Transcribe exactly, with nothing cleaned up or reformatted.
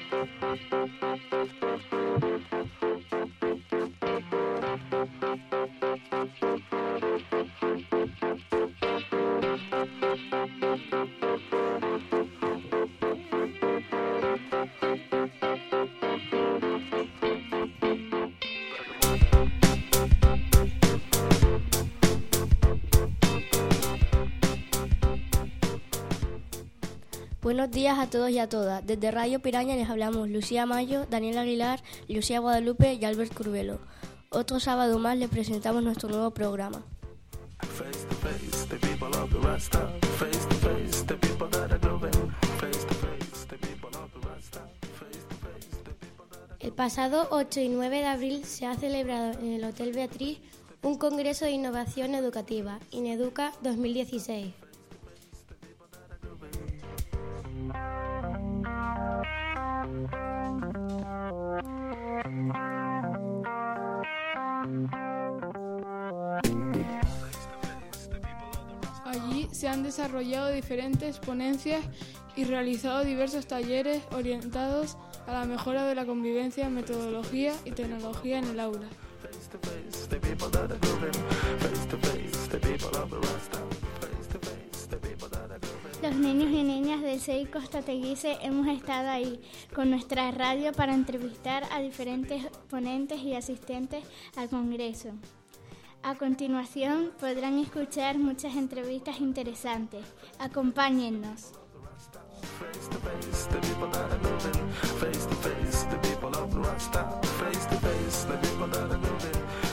Buenos días a todos y a todas. Desde Radio Piraña les hablamos Lucía Mayo, Daniel Aguilar, Lucía Guadalupe y Albert Curbelo. Otro sábado más les presentamos nuestro nuevo programa. El pasado ocho y nueve de abril se ha celebrado en el Hotel Beatriz un congreso de innovación educativa, INEDUCA dos mil dieciséis. Allí se han desarrollado diferentes ponencias y realizado diversos talleres orientados a la mejora de la convivencia, metodología y tecnología en el aula. Los niños y niñas del C E I Costa Teguise hemos estado ahí con nuestra radio para entrevistar a diferentes ponentes y asistentes al congreso. A continuación podrán escuchar muchas entrevistas interesantes. Acompáñennos. Face to face, the people of Rasta. Face to face, the people that are living.